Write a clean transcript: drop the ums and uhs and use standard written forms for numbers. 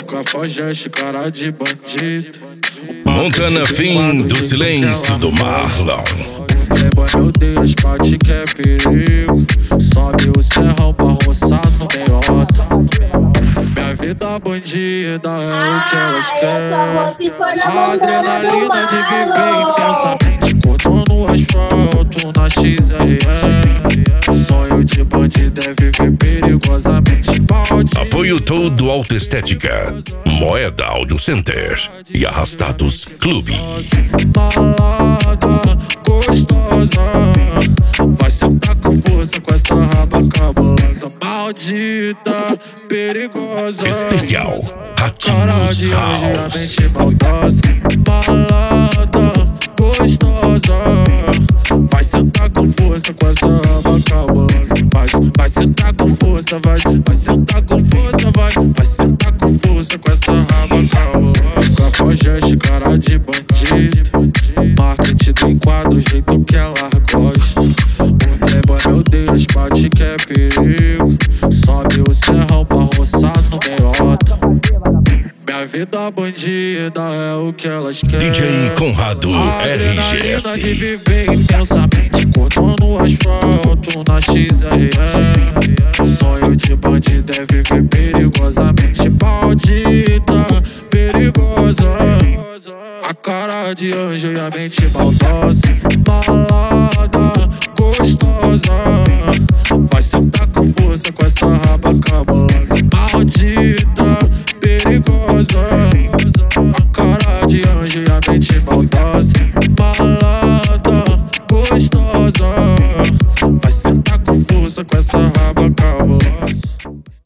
Cafajeste, cara de bandido. Montana fim do silêncio do Marlon. Playboy, meu Deus, bate que é perigo. Sobe o serrão pra roçar no meiota. Minha vida bandida é o que elas querem. A adrenalina de viver intensamente, cortando o asfalto na XRE. Sonho de bandido é viver perigosamente. Apoio todo Autoestética, Moeda Audio Center e Arrastados Clube. Balada gostosa, vai sentar com força com essa raba cabulosa. Maldita, perigosa. Especial Cara de Ratinhos anjo e a House. mente maldosa. Balada gostosa, vai sentar com força com essa raba cabulosa. Vai sentar com força, vai sentar com força, vai sentar com força com essa raba cabulosa. Cafajeste, cara de bandido, marketing do enquadro, o jeito que ela gosta. O Playboy, meu Deus, bate que é perigo. Sobe o serrão pra roçar no meiota. Minha vida bandida é o que elas querem. DJ Conrado RGS. De viver intensamente, cortando o asfalto na XRE. Sonho de bandido é viver perigosamente. Maldita, perigosa. A cara de anjo e a mente maldosa. Balada gostosa, vai sentar com força com essa raba